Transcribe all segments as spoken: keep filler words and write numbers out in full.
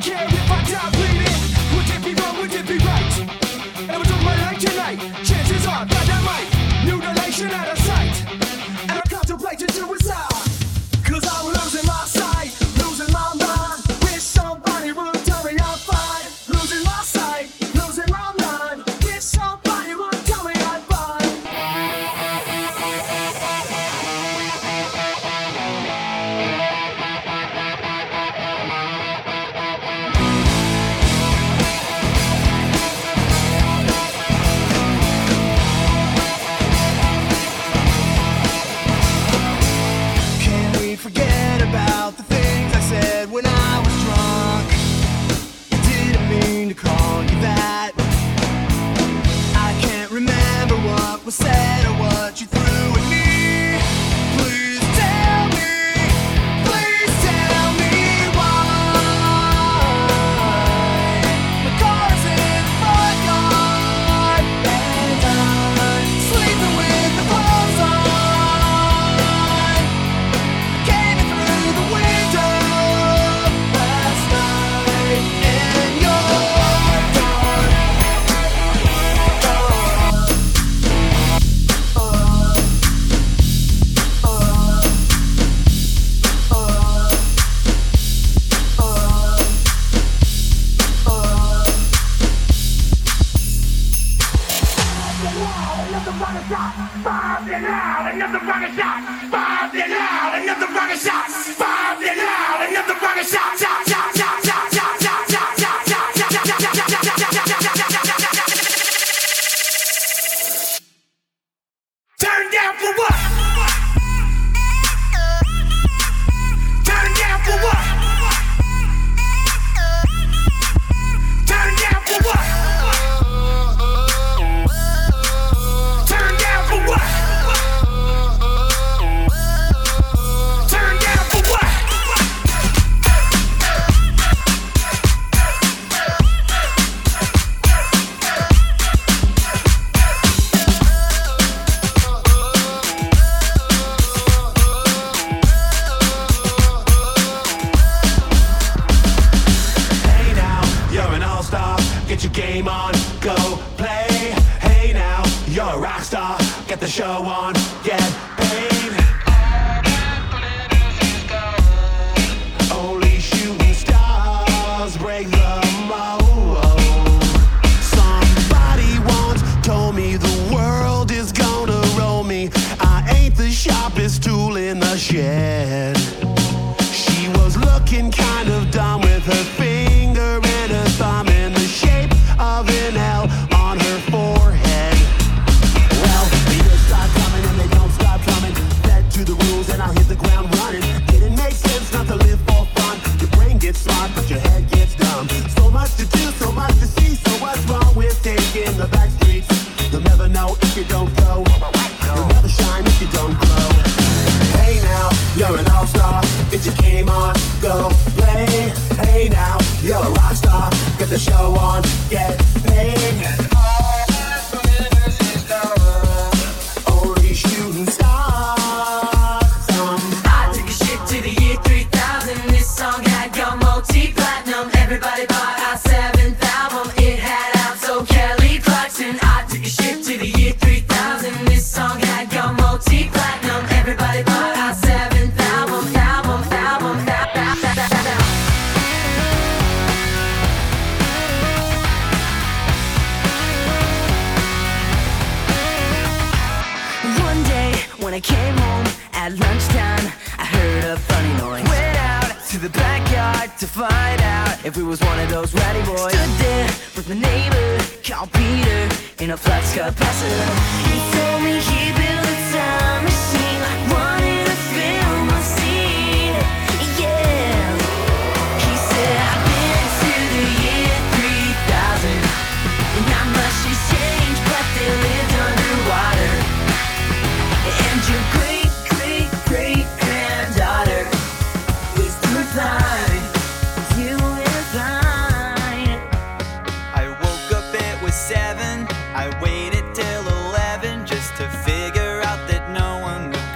care if I die bleeding. Would it be wrong, would it be right? And I was on my life tonight. Chances are that I might mutilation out of sight. And I contemplated suicide. Cause I'm losing my sight, losing my mind. Wish somebody would tell me I'm fine. Losing my sight, losing my mind. Wish somebody would tell me I'm fine. Can we forget about the things I said when I was drunk? Didn't mean to call you that. I can't remember what was said or what you threw at me. Please tell me, please tell me why. My car's in the front yard and I'm sleeping with the clothes on. Came in through the window last night and you're gone. Another rocket shot, five and out. Another rocket shot, five and out. Another rocket shot, five and out. Another rocket shot, shot, shot, shot, shot, shot, shot, shot, shot, shot, shot, shot, shot, shot. Turn down for what? Turn down for what? Turn down for what? Turn down for what? Turn down for what? Hey now, you're an all-star. Get your game on, go play. Hey now, you're a rock star. Get the show on, get paid. Only shooting stars break the mold. Somebody once told me the world is gonna roll me. I ain't the sharpest tool in the shed. She was looking kind of dumb with her finger and her thumb in the shape of an L on her forehead. Well, the years start coming and they don't stop coming. Fed to the rules and I'll hit the ground running. Didn't make sense not to live for fun. Your brain gets smart but your head gets dumb. So much to do, so much to see. So what's wrong with taking the back streets? You'll never know if you don't go. You'll never shine if you don't glow. Hey now, you're an all-star. Get your game on, go play. Hey now, you're a rock star. Get the show on, get paid. Only shooting stars. I took a ship to the year three thousand. This song had gone multi-platinum. Everybody bought our seventh album. It had out so Kelly Clarkson. I took a ship to the year three thousand. This song had gone multi-platinum. Everybody bought our seventh album. Album, album, album, album. One day when I came home at lunchtime, I heard a funny noise. Went out to the backyard to find out if we was one of those rowdy boys. Stood there with my neighbor, called Peter, in a flux capacitor. He told me he built a time machine, like wanted to film a scene. Yeah, he said I've been to the year three thousand, and not much has changed, but they lived underwater. And your great, great, great granddaughter is through fine. You will find. I woke up, it was seven. I waited till eleven just to figure out that no one would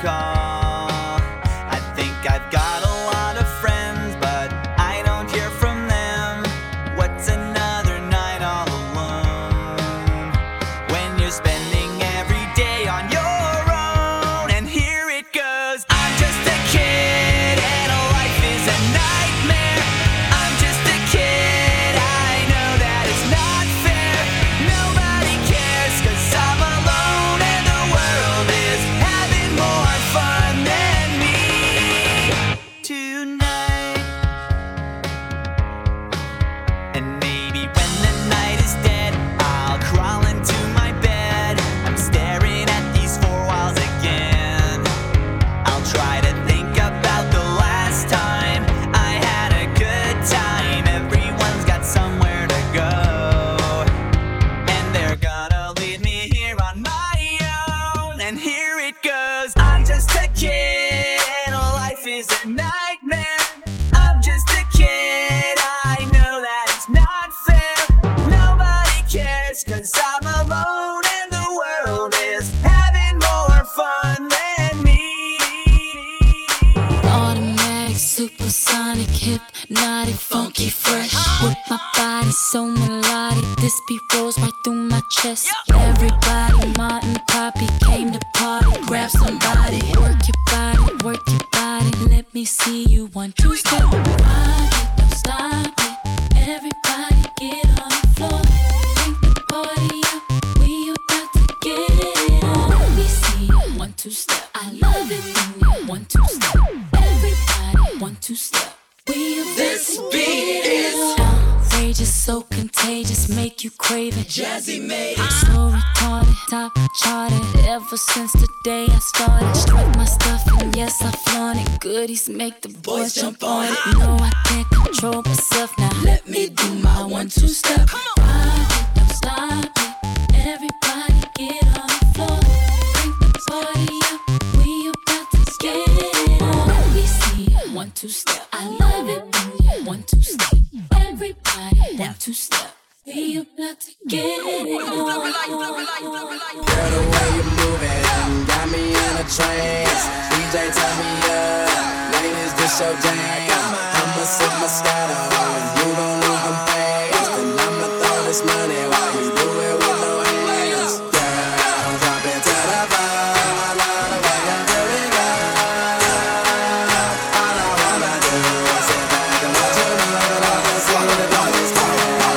with my body so melodic. This beat rolls right through my chest. Everybody, Martin, Poppy came to party. Grab somebody, work your body, work your body. Let me see you one, two, step. Rock it, don't stop it. Everybody get on the floor. Bring the party up, we about to get it on. Let me see you one, two, step. I love it when you one, two, step. Everybody, one, two, step. We about this to beat get it is outrageous, so contagious, make you crave it. Jazzy made it. So retarded, top charted. Ever since the day I started, strike my stuff and yes I flaunt it. Goodies make the boys jump on it. No, I can't control myself now. Let me do my one, two step. Rock it, don't stop it. Everybody get on the floor. Bring the party up, we about to get it on. Let me see you one, two step. I love it when you one, two step. Everybody one, two step. We about to get it on. Girl, the way you move it got me in a trance. D J, turn me up. Ladies, this your jam. I'ma sip my Moscato and you gon' lose them things. Then I'ma throw this money while you do it with no hands. Girl, drop it to the floor. I love the way you do it, girl. All I wanna do is sit back and watch you move it up and see the boys come.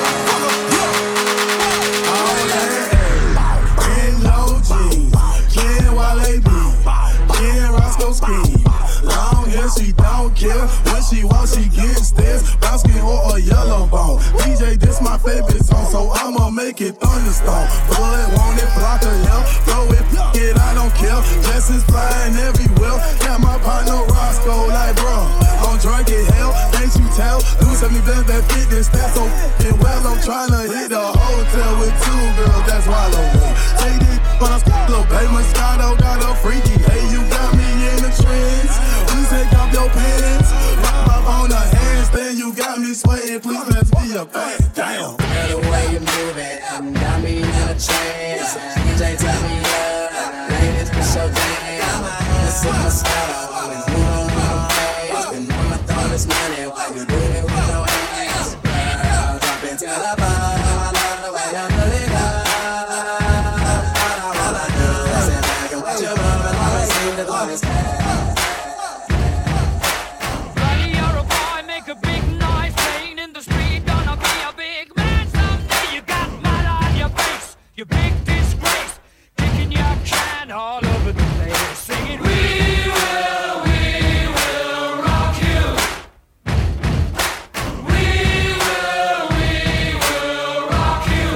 Long hair, she don't care. When she walks, she gets this. Brown skin or a yellow bone. D J, this my favorite song, so I'ma make it thunderstorm. Blood, want it, block her, yeah. Throw it, it, I don't care. Dresses flying everywhere. Got my partner Roscoe, like, bro, I'm drunk as hell. Can't you tell? Do something better that fit this. That's so f***ing well. I'm tryna hit a hotel with two girls. That's wild away. Take this, but I'm still pay Moscato, got a freaky. Hey, you got me in the trends. Please take off your pants. Pop up on the handstand. You got me sweating. Please let's be a bang. Damn. Girl, the way you move it got me in a trance. D J, turn me up. Ladies, push your jam. Let's sip Moscato and you don't know them things. Then I'ma throw this money while you do it with no hands. Girl, drop it to the bar. I love the way you do it, girl. All I wanna do is sit back and watch you move it while I sing the chorus. You big disgrace, kicking your can all over the place, singing, we will, we will rock you. We will, we will rock you.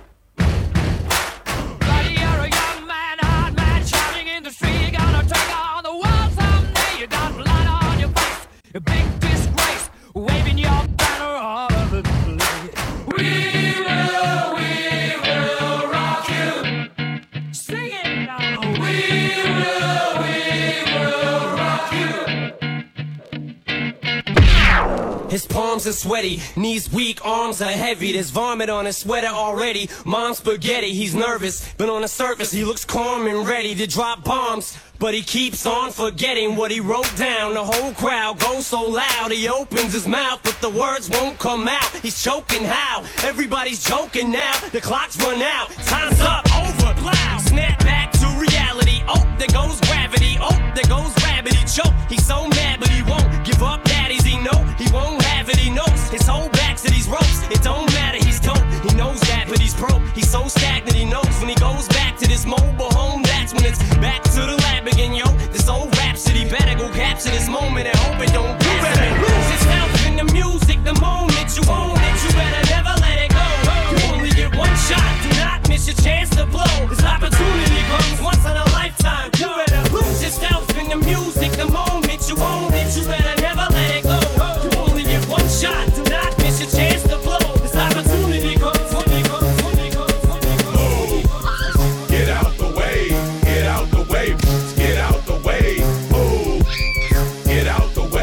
Buddy, you're a young man, hard man, shouting in the street, you're gonna take on the world someday. You got blood on your face, a big disgrace, waving your banner all over the place. We will, we will rock you. Sing it now. We will, we will rock you. His palms are sweaty, knees weak, arms are heavy. There's vomit on his sweater already. Mom's spaghetti, he's nervous, but on the surface he looks calm and ready to drop bombs. But he keeps on forgetting what he wrote down. The whole crowd goes so loud, he opens his mouth, but the words won't come out. He's choking how? Everybody's joking now. The clock's run out, time's up, over, loud. Snap back to reality. Oh, there goes gravity. Oh, there goes rabbit. He choke. He's so mad, but he won't give up. Daddies, he know he won't have it. He knows his whole back to these ropes. It don't matter. He's dope. He knows that, but he's broke. He's so stagnant. He knows when he goes back to this mobile home. That's when it's back to the lab again, yo. This old rhapsody better go capture this moment and hope it don't pass. You better lose yourself in the music. The moment you own it, you better never let it go. You only get one shot. Do not miss your chance to blow. This opportunity comes once in a lifetime. You better lose yourself in the music. The moment you own it, you better never let it go. You only get one shot. Do not miss your chance to blow. This opportunity comes when it comes, when it comes, when it comes. Get out the way, get out the way, get out the way, move, get out the way.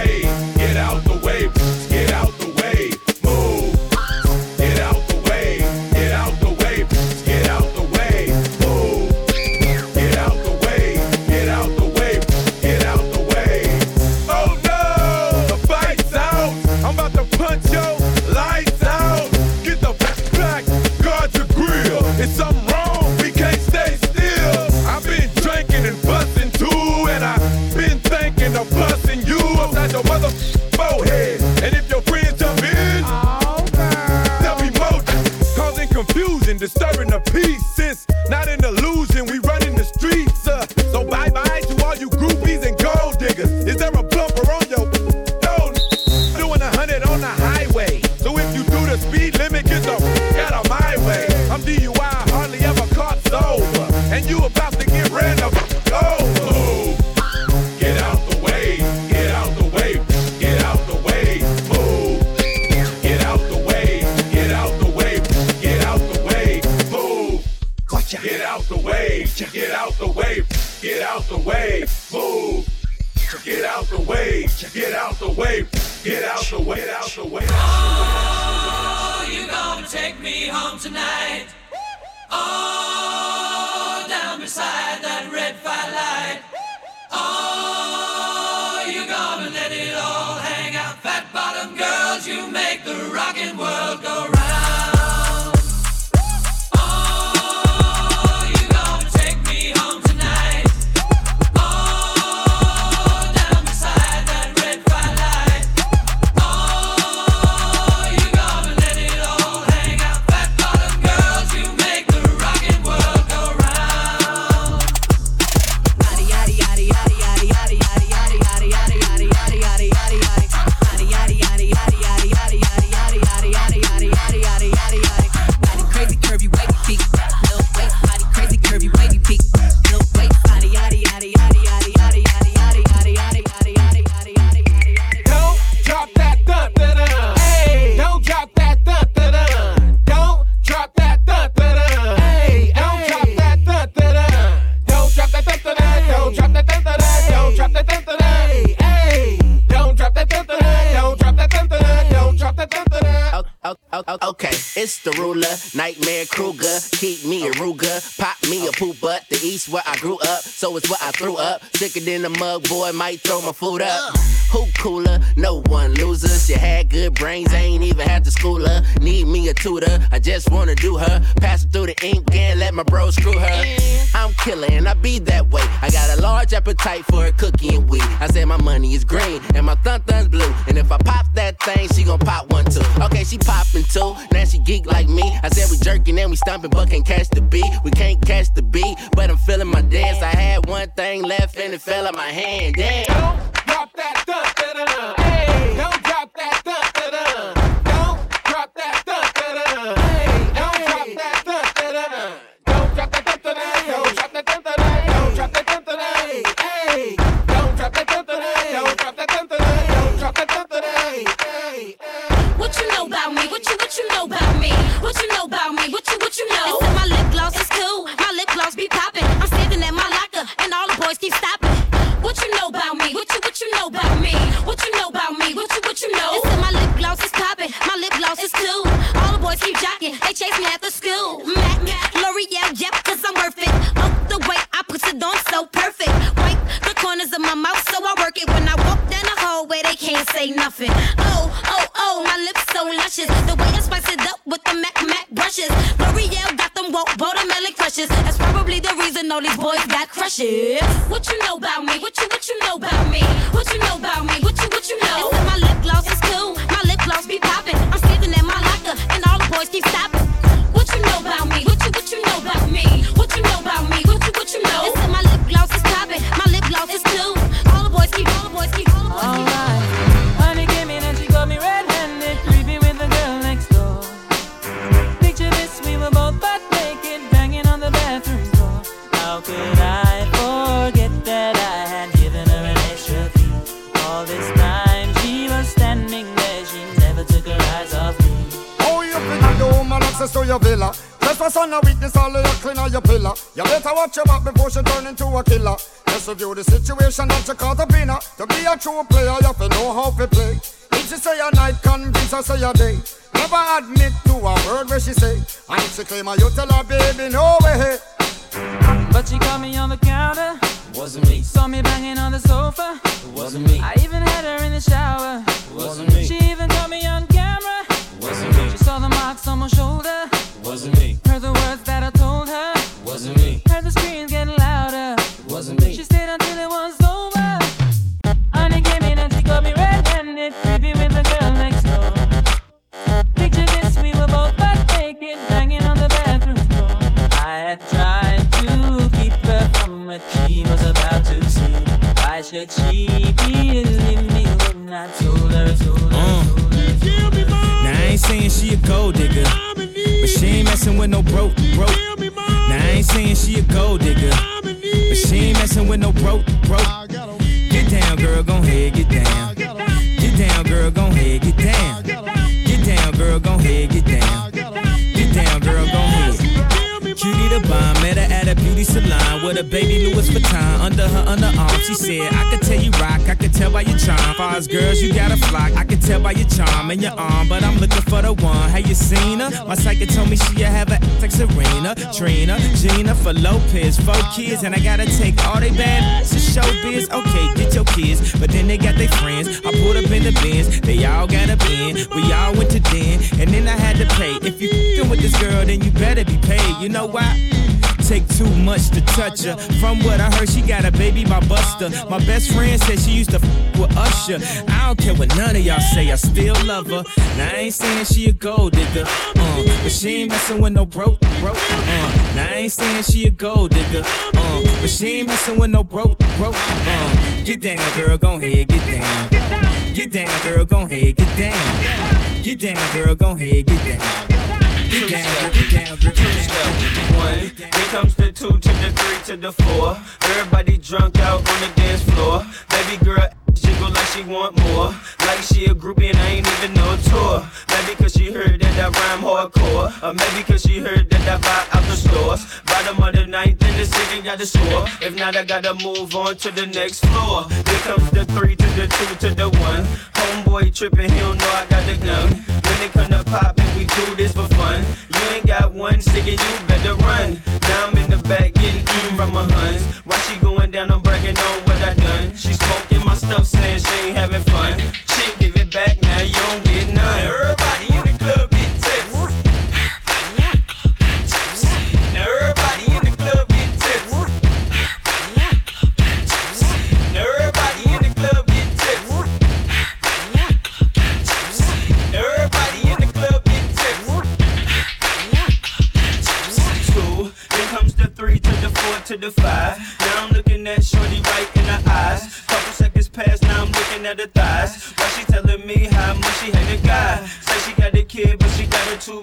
speed limit, get the f out of my way. I'm D U I, hardly ever caught sober, and you about to get ran of over. Get out the way, get out the way, get out the way, move. Get out the way, get out the way, get out the way, move. Get out the way, get out the way, get out the way, move. Get out the way, get out the way, get out the way, out the way. Oh, you gonna take me home tonight? Oh, down beside that red firelight. Oh, you gonna let it all hang out? Fat bottom girls, you make the rockin' world go round. Okay, it's the ruler, Nightmare Kruger. Keep me a Ruger, pop me a poop butt. The east where I grew up, so it's where I threw up. Sicker than a mug, boy, might throw my food up. Who cooler? No one loser. She had good brains, I ain't even had to school her. Need me a tutor, I just wanna do her. Pass her through the ink and let my bro screw her. I'm killer and I be that way. I got a large appetite for a cookie and weed. I said my money is green and my thun thun's blue. And if I pop that thing, she gon' pop one too. Okay, she poppin' too, now she geek like me. I said we jerking and we stomping, but can't catch the beat. We can't catch the beat, but I'm feeling my dance. I had one thing left and it fell out my hand. Damn. Don't drop that dun dun dun. Hey, don't drop that dun dun dun. Don't drop that dun dun dun. Hey, don't drop that dun dun dun. Don't drop that dun dun dun. Don't drop that dun dun dun. Don't drop that dun dun dun. Hey, don't drop that dun dun dun. Don't drop that dun dun dun. Don't drop that dun dun dun. Hey, what you know about me? What you what you know about me? What you know about me? What you what you know? They said my lip gloss is cool. My lip gloss be popping. I'm standing at my locker and all the boys keep stopping. What you know about me? What you what you know about me? What you know about me? What you what you know? They said my lip gloss is popping. My lip gloss is cool. All the boys keep jocking. They chase me after school. Mac, L'Oreal, yep, cause I'm worth it. Oh, the way I put it on so perfect. Wipe the corners of my mouth so I work it. When I walk down the hallway, they can't say nothing. Oh, oh, oh, my lips so luscious. The way I spice it up with the Mac Mac brushes. L'Oreal got them woke watermelon crushes. That's probably the reason all these boys got crushes. What you know about me? What you what you know about me? What you know about me? What you what you know? They said my lip gloss is cool. My lip gloss be popping. I'm standing at my locker and all the boys keep stopping. What you know about me? What you what you know about me? What you know about me? What you what you know? They said my lip gloss is popping. My lip gloss is cool. All the boys keep all the boys keep all the boys keep. alright. Honey came in and she got me red-handed, creepy with the girl next door. Picture this, we were both butt naked, banging on the bathroom door. How could I forget that I had given her an extra key? All this time she was standing there, she never took her eyes off me. Oh, you think the woman access to your villa? Just for son of witness, all of your clean on your pillar. You better watch your back before she turn into a killer. Just review the situation that you caught up in her. To be a true player, you have to know how to play. If she say a night, convince her say a day. Never admit to a word where she say. And if she claim her, you tell her, baby, no way. But she caught me on the counter. Wasn't me. Saw me banging on the sofa. Wasn't me. I even had her in the shower. Wasn't me. She even caught me on camera. Wasn't me. She saw the marks on my shoulder. Wasn't me. Heard the words that I told her. Wasn't me. Heard the screams getting louder. Wasn't me. She stayed until it was over. Honey came in and she got me red-handed, creepy with the girl next door. Picture this, we were both butt naked, banging on the bathroom floor. I had tried to keep her from what she was about to see. Why should she believe me when I told her, told her, told her, told her? Now I ain't saying she a gold digger, but she ain't messing with no broke, broke. Now I ain't saying she a gold digger, but she ain't messing with no broke, broke. Get down, girl, gon' head, get down. Get down, girl, gon' head, get down. Get down, girl, gon' head, get down. Get down, girl, gon' head. Cutie the bomb, met her at a beauty salon with a baby Louis Vuitton under her underarm. She said, I could tell you rock, I could tell by your charm. Far as girls, you got a flock, I could tell by your charm and your arm. But I'm looking for the one, have you seen her? My psychic told me she have a like Serena, Trina, Gina for Lopez, four kids. And I gotta take all they bad to showbiz. Okay, get your kids, but then they got their friends. I pulled up in the Benz, they all got a bin. We all went to den, and then I had to pay. If you f***ing with this girl, then you better be paid. You know why? Take too much to touch her. From what I heard, she got a baby by Buster. My best friend said she used to f with Usher. I don't care what none of y'all say, I still love her. Now I ain't saying she a gold digger, uh, but she ain't messing with no broke, broke. Uh, now I ain't saying she a gold digger, uh, but she ain't messing with no broke, broke. Uh, get down, girl, gon' head, get down. Get down, girl, gon' head, get down. Get down, girl, gon' head, get down. Get down, get down, get down. One, here comes the two to the three to the four. Everybody drunk out on the dance floor. Baby girl jiggle like she want more. Like she a groupie and I ain't even no tour. Maybe cause she heard that I rhyme hardcore. Or maybe cause she heard that I buy out the stores. Bottom of the ninth in the city got the score. If not, I gotta move on to the next floor. Here comes the three to the two to the one. Homeboy tripping, he don't know I got the gun. When it come to poppin', we do this for fun. You ain't got one ticket, you better run. Now I'm in the back getting eaten from my huns. While she going down, I'm bragging on what I done. She smoking my stuff, saying she ain't having fun. She give it back, now you don't get none. Everybody in the club get tips. Now everybody in the club get tips. Now everybody in the club get tips. Now everybody in the club get tips. Two, then comes the three to the four to the five. Now I'm looking at shorty right in the eyes. Couple seconds past, now I'm looking at her thighs.